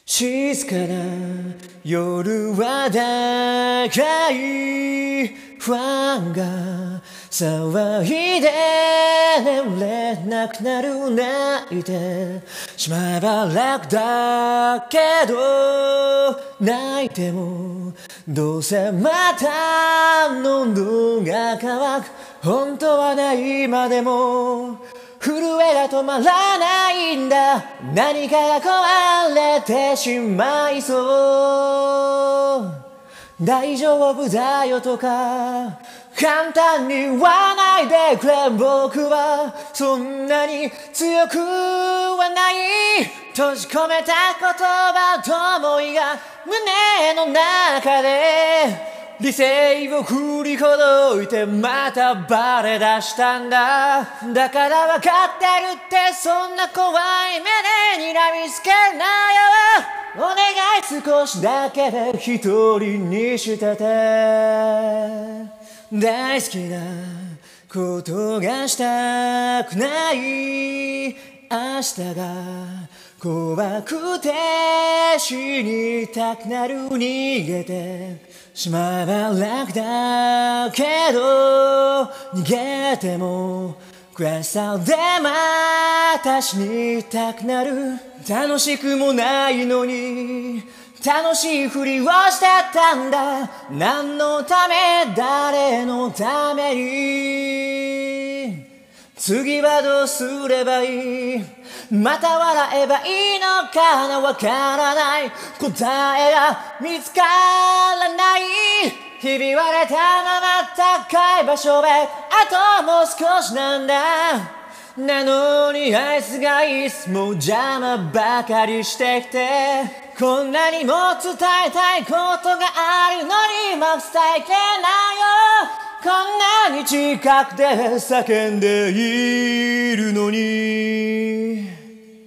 静かな夜は高いファンが騒いで眠れなくなる泣いてしまえば楽だけど泣いてもどうせまた喉が渇く本当はない今でも震えが止まらないんだ何かが壊れてしまいそう大丈夫だよとか簡単に言わないでくれ僕はそんなに強くはない閉じ込めた言葉と思いが胸の中で理性を振りほどいてまたバレ出したんだだから分かってるってそんな怖い目で睨みつけんなよお願い少しだけで一人にしてて大好きなことがしたくない明日が怖くて死にたくなる逃げてしまえば楽だけど逃げても悔しさでまた死にたくなる楽しくもないのに楽しいふりをしてたんだ何のため誰のために次はどうすればいいまた笑えばいいのかなわからない答えが見つからないひび割れたまま高い場所へあともう少しなんだなのにあいつがいつも邪魔ばかりしてきてこんなにも伝えたいことがあるのにまく伝えきれないよこんなに近くで叫んでいるのに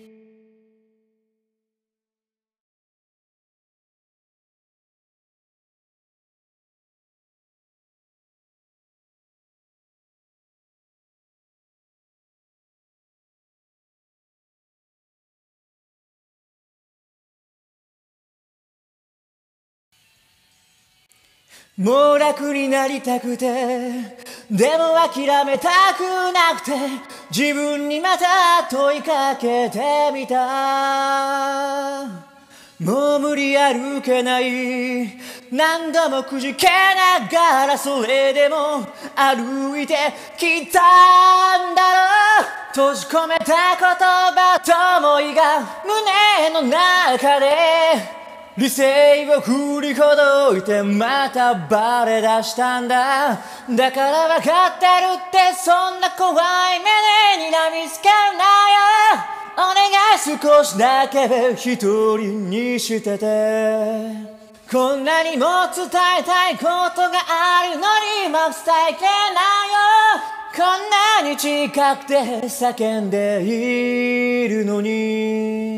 もう楽になりたくてでも諦めたくなくて自分にまた問いかけてみたもう無理歩けない何度もくじけながらそれでも歩いてきたんだろう閉じ込めた言葉と思いが胸の中で理性を振りほどいてまたバレ出したんだだから分かってるってそんな怖い目で睨みつけるなよお願い少しだけ一人にしててこんなにも伝えたいことがあるのにまく伝えきれないよこんなに近くて叫んでいるのに